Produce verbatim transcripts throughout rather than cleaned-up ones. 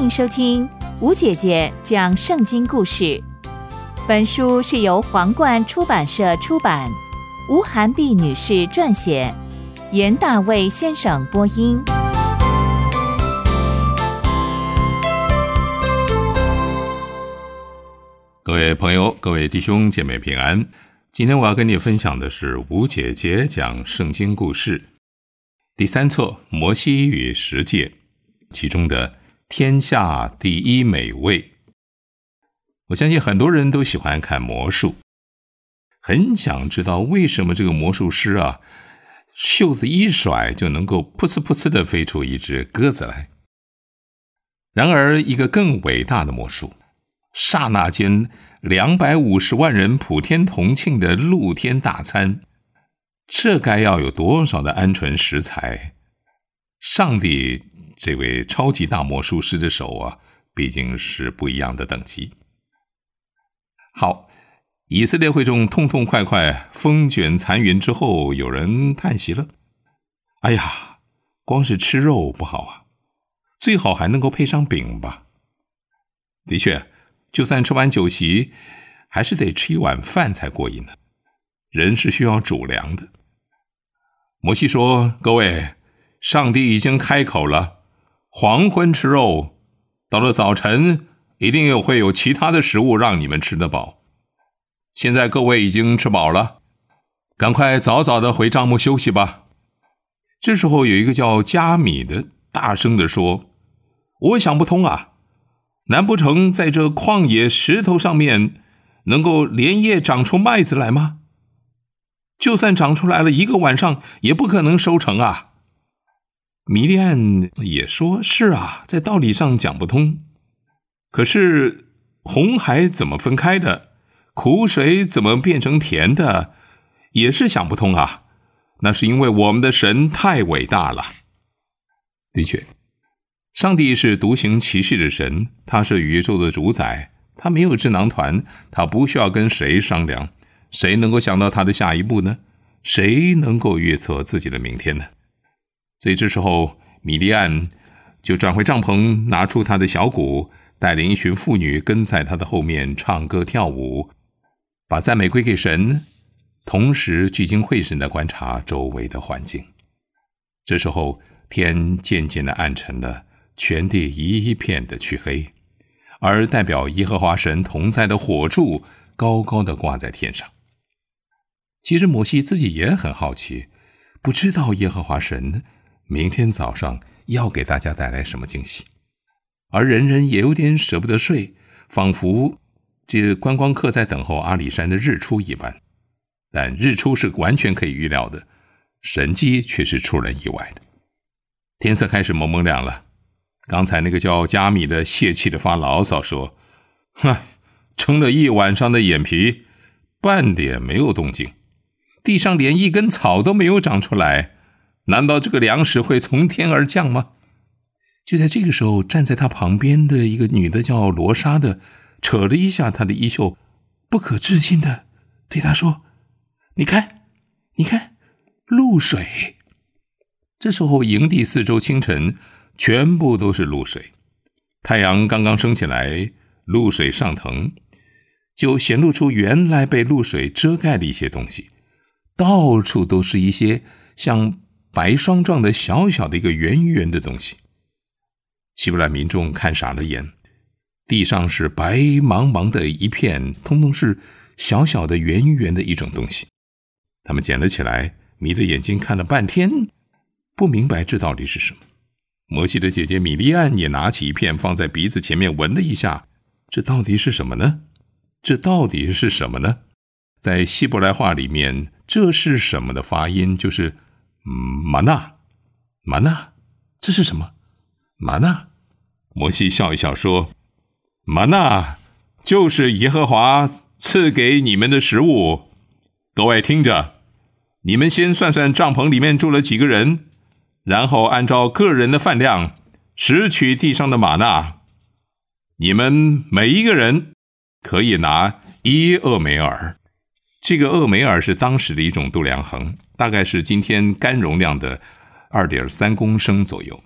迎收听吴姐姐讲圣经故事。本书是由皇冠出版社出版，吴涵碧女士撰写，严大卫先生播音。 各位朋友，各位弟兄姐妹平安。今天我要跟你分享的是吴姐姐讲圣经故事第三册摩西与十诫，其中的天下第一美味。我相信很多人都喜欢看魔术，很想知道为什么这个魔术师啊，袖子一甩就能够噗呲噗呲地飞出一只鸽子来。然而一个更伟大的魔术，刹那间两百五十万人普天同庆的露天大餐，这该要有多少的鹌鹑食材？上帝这位超级大魔术师的手啊，毕竟是不一样的等级。好，以色列会众痛痛快快风卷残云之后，有人叹息了，哎呀，光是吃肉不好啊，最好还能够配上饼吧。的确，就算吃完酒席，还是得吃一碗饭才过瘾呢。人是需要主粮的。摩西说，各位，上帝已经开口了，黄昏吃肉，到了早晨一定又会有其他的食物让你们吃得饱。现在各位已经吃饱了，赶快早早的回帐幕休息吧。这时候有一个叫加米的大声地说，我想不通啊，难不成在这旷野石头上面能够连夜长出麦子来吗？就算长出来了，一个晚上也不可能收成啊。米利暗也说，是啊，在道理上讲不通。可是红海怎么分开的，苦水怎么变成甜的，也是想不通啊。那是因为我们的神太伟大了。的确，上帝是独行其事的神，他是宇宙的主宰，他没有智囊团，他不需要跟谁商量。谁能够想到他的下一步呢？谁能够预测自己的明天呢？所以这时候米利暗就转回帐篷，拿出他的小鼓，带领一群妇女跟在他的后面唱歌跳舞，把赞美归给神，同时聚精会神地观察周围的环境。这时候天渐渐地暗沉了，全地一片的黢黑，而代表耶和华神同在的火柱高高地挂在天上。其实摩西自己也很好奇，不知道耶和华神明天早上要给大家带来什么惊喜，而人人也有点舍不得睡，仿佛这观光客在等候阿里山的日出一般。但日出是完全可以预料的，神迹却是出人意外的。天色开始蒙蒙亮了，刚才那个叫加米的泄气的发牢骚说，哼，撑了一晚上的眼皮，半点没有动静，地上连一根草都没有长出来，难道这个粮食会从天而降吗？就在这个时候，站在他旁边的一个女的叫罗莎的，扯了一下他的衣袖，不可置信的对他说，你看，你看，露水。这时候营地四周清晨全部都是露水，太阳刚刚升起来，露水上腾，就显露出原来被露水遮盖的一些东西，到处都是一些像白霜状的小小的一个圆圆的东西。希伯来民众看傻了眼，地上是白茫茫的一片，通通是小小的圆圆的一种东西。他们捡了起来，迷着眼睛看了半天，不明白这到底是什么。摩西的姐姐米利暗也拿起一片放在鼻子前面闻了一下，这到底是什么呢？这到底是什么呢？在希伯来话里面，这是什么的发音就是嗯，玛纳，玛纳，这是什么？玛纳。摩西笑一笑说，玛纳就是耶和华赐给你们的食物。各位听着，你们先算算帐篷里面住了几个人，然后按照个人的饭量拾取地上的玛纳。你们每一个人可以拿一俄梅尔，这个俄梅尔是当时的一种度量衡，大概是今天干容量的 二点三公升左右。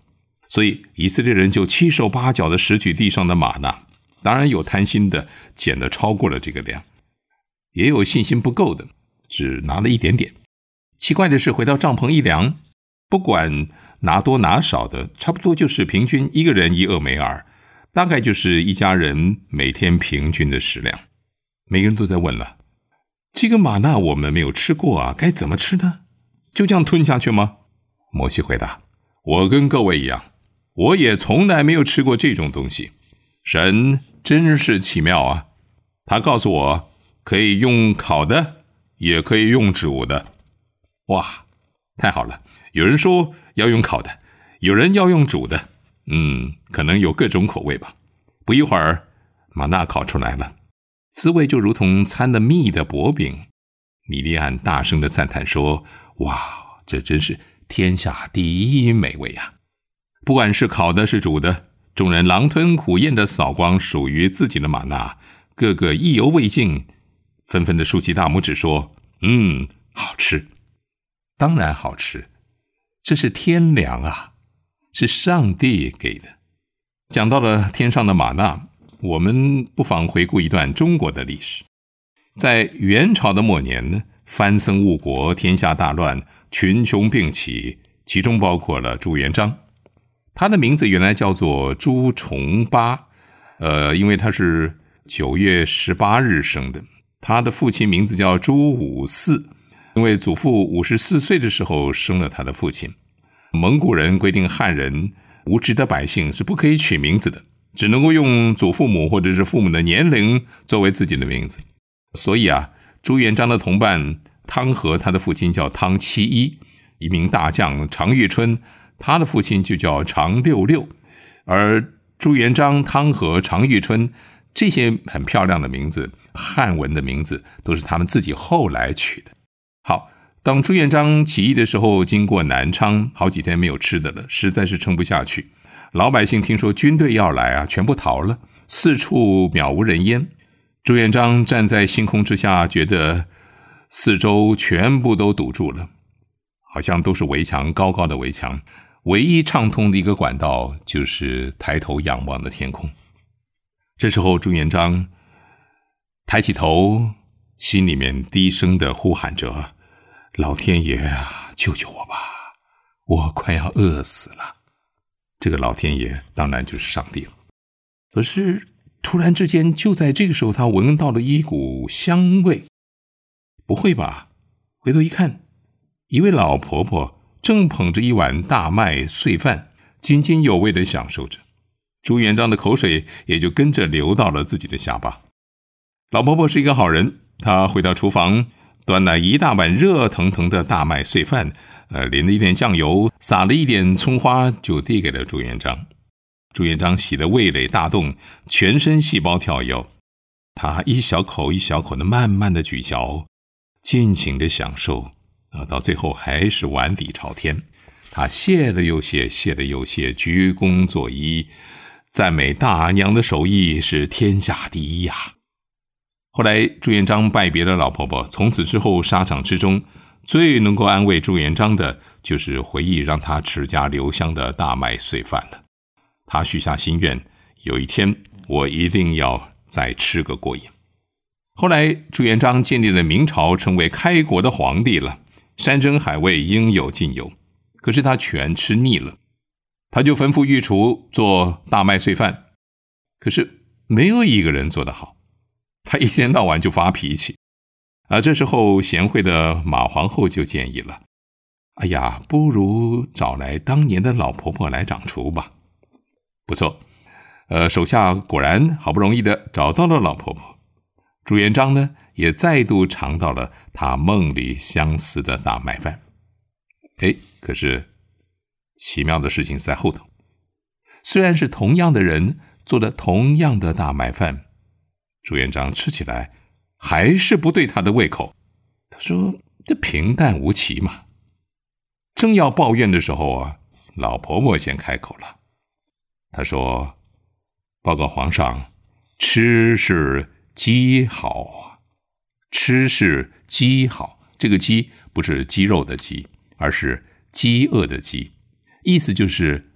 所以以色列人就七手八脚的拾取地上的玛纳，当然有贪心的捡的超过了这个量，也有信心不够的只拿了一点点。奇怪的是，回到帐篷一量，不管拿多拿少的，差不多就是平均一个人一俄梅尔，大概就是一家人每天平均的食量。每个人都在问了，这个玛纳我们没有吃过啊，该怎么吃呢？就这样吞下去吗？摩西回答，我跟各位一样，我也从来没有吃过这种东西。神真是奇妙啊，他告诉我可以用烤的，也可以用煮的。哇，太好了，有人说要用烤的，有人要用煮的，嗯，可能有各种口味吧。不一会儿玛纳烤出来了，滋味就如同掺了蜜的薄饼。米利暗大声的赞叹说，哇，这真是天下第一美味啊！不管是烤的是煮的，众人狼吞虎咽的扫光属于自己的玛纳，个个意犹未尽，纷纷的竖起大拇指说，嗯，好吃。当然好吃，这是天粮啊，是上帝给的。讲到了天上的玛纳，我们不妨回顾一段中国的历史。在元朝的末年呢，藩僧误国，天下大乱，群雄并起，其中包括了朱元璋。他的名字原来叫做朱重八，呃，因为他是九月十八日生的。他的父亲名字叫朱五四，因为祖父五十四岁的时候生了他的父亲。蒙古人规定汉人无知的百姓是不可以取名字的，只能够用祖父母或者是父母的年龄作为自己的名字。所以啊，朱元璋的同伴汤和，他的父亲叫汤七一，一名大将常遇春，他的父亲就叫常六六。而朱元璋、汤和、常遇春这些很漂亮的名字，汉文的名字，都是他们自己后来取的。好，当朱元璋起义的时候，经过南昌，好几天没有吃的了，实在是撑不下去。老百姓听说军队要来啊，全部逃了，四处渺无人烟。朱元璋站在星空之下，觉得四周全部都堵住了，好像都是围墙，高高的围墙，唯一畅通的一个管道就是抬头仰望的天空。这时候朱元璋抬起头，心里面低声的呼喊着，老天爷啊，救救我吧，我快要饿死了。这个老天爷当然就是上帝了。可是突然之间，就在这个时候，他闻到了一股香味。不会吧？回头一看，一位老婆婆正捧着一碗大麦碎饭，津津有味地享受着。朱元璋的口水也就跟着流到了自己的下巴。老婆婆是一个好人，她回到厨房，端了一大碗热腾腾的大麦碎饭，呃，淋了一点酱油，撒了一点葱花，就递给了朱元璋。朱元璋喜得味蕾大动，全身细胞跳跃。他一小口一小口的慢慢的咀嚼，尽情的享受，到最后还是碗底朝天。他谢了又谢，谢了又谢，鞠躬作揖，赞美大娘的手艺是天下第一啊。后来朱元璋拜别了老婆婆，从此之后沙场之中，最能够安慰朱元璋的就是回忆让他齿颊留香的大麦碎饭了。他许下心愿，有一天我一定要再吃个过瘾。后来朱元璋建立了明朝，成为开国的皇帝了，山珍海味应有尽有。可是他全吃腻了，他就吩咐御厨做大麦碎饭，可是没有一个人做得好，他一天到晚就发脾气。而这时候贤惠的马皇后就建议了，哎呀，不如找来当年的老婆婆来掌厨吧。不错，呃，手下果然好不容易的找到了老婆婆。朱元璋呢，也再度尝到了他梦里相似的大麦饭。哎，可是奇妙的事情在后头。虽然是同样的人做的同样的大麦饭，朱元璋吃起来还是不对他的胃口。他说这平淡无奇嘛。正要抱怨的时候啊，老婆婆先开口了。他说，报告皇上，吃是鸡好，吃是鸡好。这个鸡不是鸡肉的鸡，而是饥饿的饥，意思就是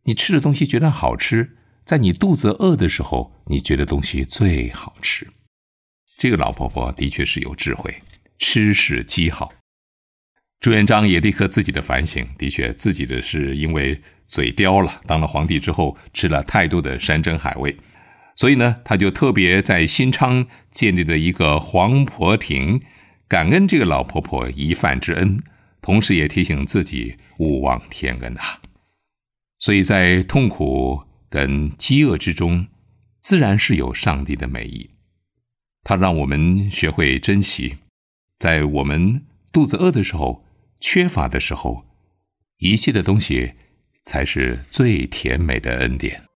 你吃的东西觉得好吃，在你肚子饿的时候，你觉得东西最好吃。这个老婆婆的确是有智慧，吃是极好。朱元璋也立刻自己的反省，的确自己的是因为嘴刁了，当了皇帝之后吃了太多的山珍海味，所以呢，他就特别在新昌建立了一个皇婆亭，感恩这个老婆婆一饭之恩，同时也提醒自己勿忘天恩啊。所以在痛苦跟饥饿之中，自然是有上帝的美意，他让我们学会珍惜，在我们肚子饿的时候，缺乏的时候，一切的东西才是最甜美的恩典。